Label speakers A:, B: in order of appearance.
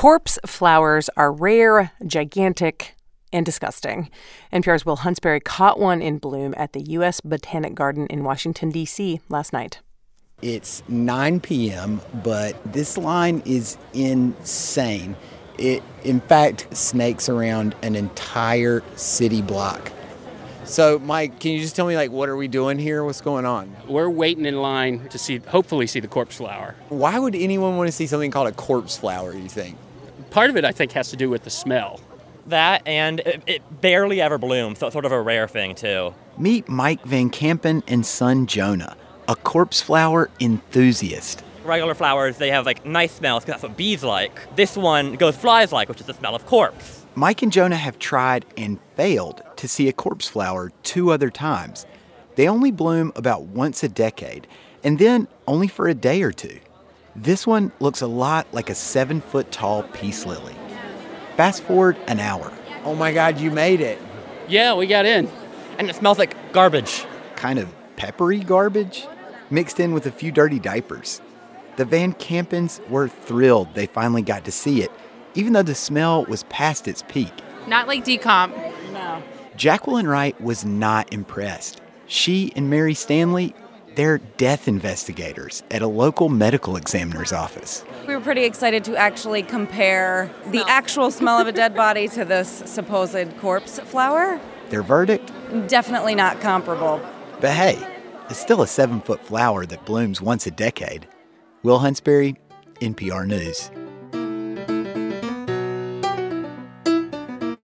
A: Corpse flowers are rare, gigantic, and disgusting. NPR's Will Huntsberry caught one in bloom at the U.S. Botanic Garden in Washington, D.C. last night.
B: It's 9 p.m., but this line is insane. It, in fact, snakes around an entire city block. So, Mike, can you just tell me, what are we doing here? What's going on?
C: We're waiting in line to hopefully see the corpse flower.
B: Why would anyone want to see something called a corpse flower, you think?
C: Part of it, I think, has to do with the smell.
D: That, and it barely ever blooms, so it's sort of a rare thing, too.
B: Meet Mike Van Kampen and son Jonah, a corpse flower enthusiast.
D: Regular flowers, they have, nice smells, because that's what bees like. This one goes flies like, which is the smell of corpse.
B: Mike and Jonah have tried and failed to see a corpse flower 2 other times. They only bloom about once a decade, and then only for a day or two. This one looks a lot like a 7-foot-tall peace lily. Fast forward an hour. Oh my God, you made it.
C: Yeah, we got in.
D: And it smells like garbage.
B: Kind of peppery garbage, mixed in with a few dirty diapers. The Van Kampens were thrilled they finally got to see it, even though the smell was past its peak.
E: Not like decomp. No.
B: Jacqueline Wright was not impressed. She and Mary Stanley, they're death investigators at a local medical examiner's office.
F: We were pretty excited to actually compare the actual smell of a dead body to this supposed corpse flower.
B: Their verdict?
F: Definitely not comparable.
B: But hey, it's still a 7-foot flower that blooms once a decade. Will Huntsberry, NPR News.